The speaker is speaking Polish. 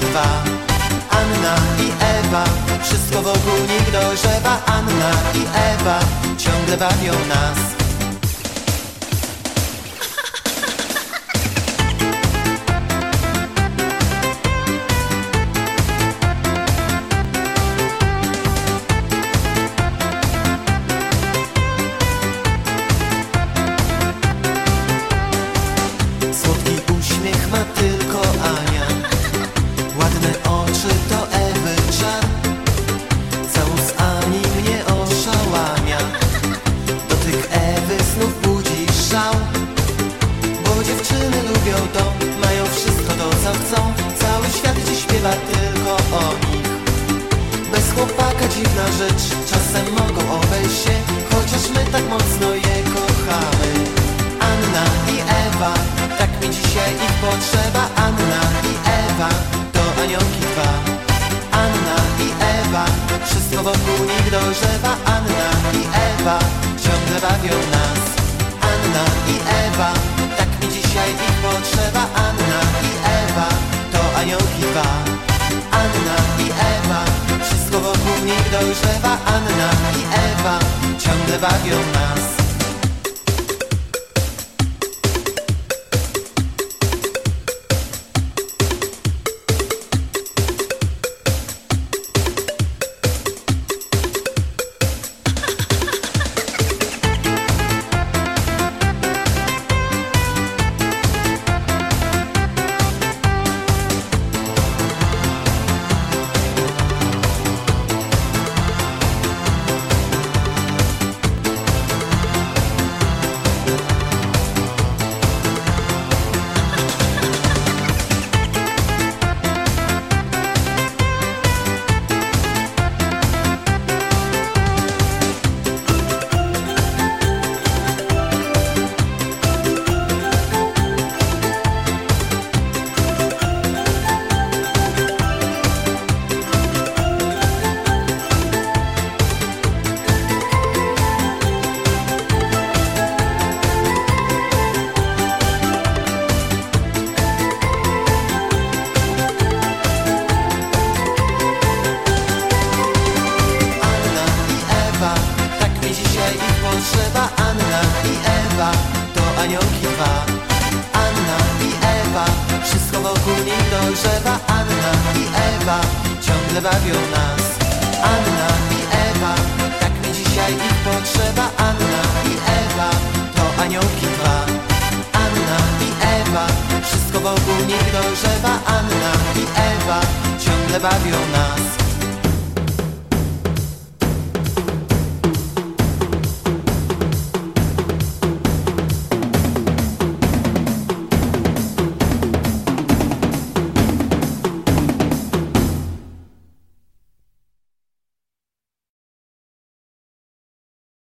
dwa. Anna i Ewa, wszystko wokół nich dojrzewa. Anna i Ewa ciągle bawią nas. Słodki uśmiech ma tylko Ania, ładne oczy to Ewy czar. Całus Ani mnie oszałamia, dotyk Ewy znów budzi szał. Bo dziewczyny lubią to, mają wszystko to co chcą. Cały świat dziś śpiewa tylko o nich. Bez chłopaka dziwna rzecz, czasem mogą obejść się, chociaż my tak mocno je kochamy. Anna i Ewa, tak mi dzisiaj ich potrzeba. Anna i Ewa, to aniołki dwa. Anna i Ewa, wszystko wokół nich dojrzewa. Anna i Ewa, ciągle bawią nas. Anna i Ewa, tak mi dzisiaj ich potrzeba. Anna i Ewa, to aniołki dwa. Anna i Ewa, wszystko wokół nich dojrzewa. Anna i Ewa, ciągle bawią nas. Anna i Ewa, to aniołki dwa. Anna i Ewa, wszystko wokół nich dojrzewa. Anna i Ewa, ciągle bawią nas. Anna i Ewa, tak mi dzisiaj ich potrzeba. Anna i Ewa, to aniołki dwa. Anna i Ewa, wszystko wokół nich dojrzewa. Anna i Ewa, ciągle bawią nas.